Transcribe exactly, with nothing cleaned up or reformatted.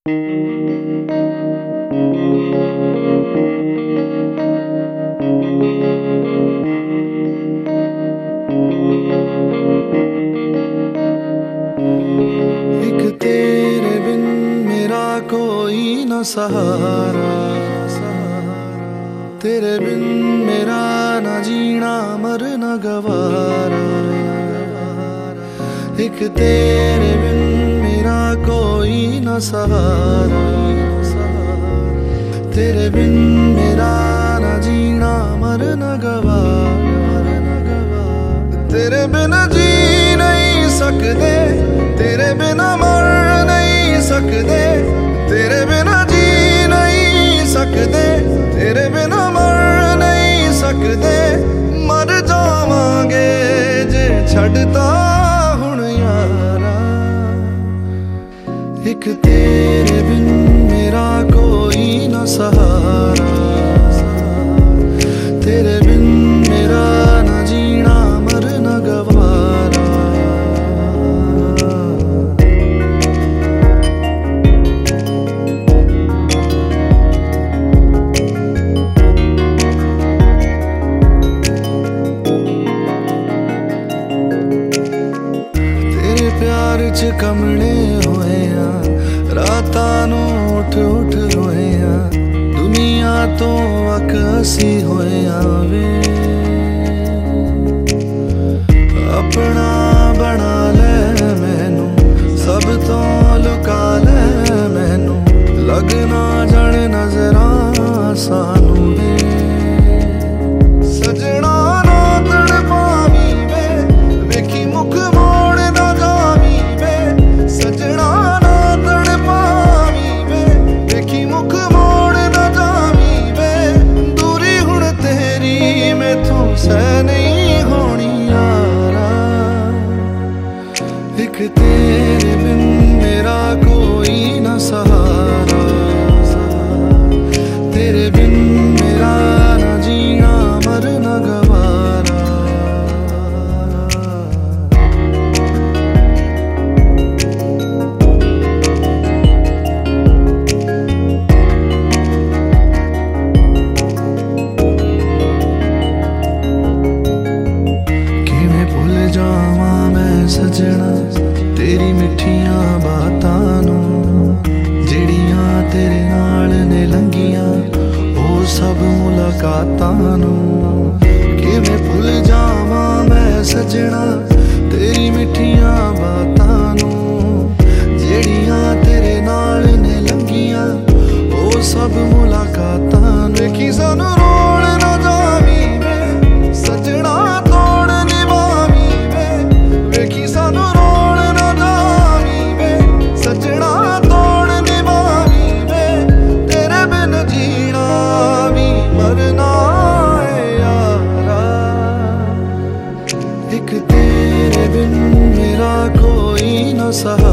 एक तेरे बिन मेरा कोई न सहारा, तेरे बिन मेरा न जीना मरना गवारा। एक तेरे बिन मेरा कोई न सहारा, तेरे बिन मेरा न जीना मरना गवारा। तेरे बिन जी नहीं सकते, तेरे बिना मर नहीं सकते, तेरे बिना जी नहीं सकते, तेरे बिना मर नहीं सकते। मर जावांगे जे छड़ता हुण यारा। एक तेरे बिन मेरा कोई न सहारा, तेरे बिन मेरा न जीना मरना गवारा। प्यार च कमले होए आ, रातां नूं उठ उठ रोए आ। दुनिया तो अक असी होए आ वे, अपना बना ले मैनू, सब तो लुका ले मैनू। लगना जान नजरां सानू वे, सजना ना तड़पावी वे, वेखी मुख मोड़ ना जावी वे। सजना ना तड़पावी वे, वेखी मुख मोड़ ना जावी वे। दूरी हुण तेरी मैथों सह नहीं होनी यारा। एक तेरे बिन मेरा कोई न सहारा, तेरे बिन मेरा न जीना मरना गवारा। किवें भुल जावां मैं सजना तेरी मिठियां बातां नूं, ਜਿਹੜੀਆਂ तेरे नाल ने लंघियां ओ सब मुलाकातां नूं। किवें भुल जावां मैं सजना तेरी मिठियां बातां नूं, ਜਿਹੜੀਆਂ तेरे नाल ने लंघियां ओ सब मुलाकातां नूं। वेखी सानू रोल ना जावी वे, सजना तोड़ निभावी वे। वेखी सानू रोल ना जावी वे, सजना तोड़ निभावी वे। तेरे बिन जीना भी मरना है यारा। एक तेरे बिन मेरा कोई न सहारा,